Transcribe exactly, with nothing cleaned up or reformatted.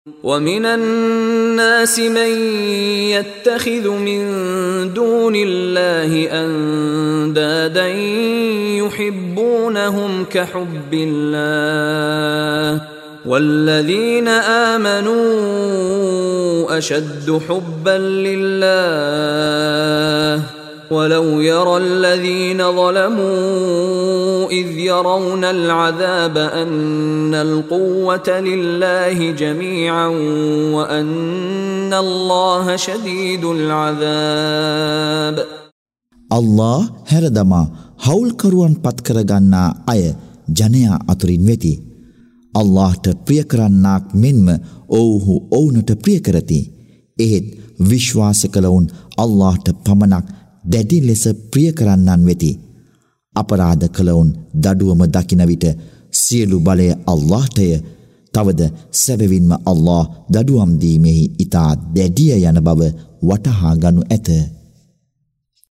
ومن الناس من يتخذ من دون الله أندادا يحبونهم كحب الله والذين آمنوا أشد حبا لله ولو يرى الذين ظلموا إذ يرون العذاب أن القوة لله جميعا وأن الله شديد العذاب. الله هردما هول كروان پت කරගන්නා අය ජනයා අතුරින් වෙති. අල්ලාහට ප්‍රිය කරන්නාක් මෙන්ම ඔව්හු ඔවුන්ට ප්‍රිය කරති. එහෙත් විශ්වාස කළවුන් අල්ලාහට පමණක් දැඩි ලෙස ප්‍රිය කරන්නන් වෙති. අපරාධ කළවුන් දඩුවම දකින විට සියලු බලය අල්ලාහටය. තවද සැබවින්ම අල්ලාහ දඩුවම් දීමෙහි ඉතා දැඩිය යන බව වටහා ගනු ඇත.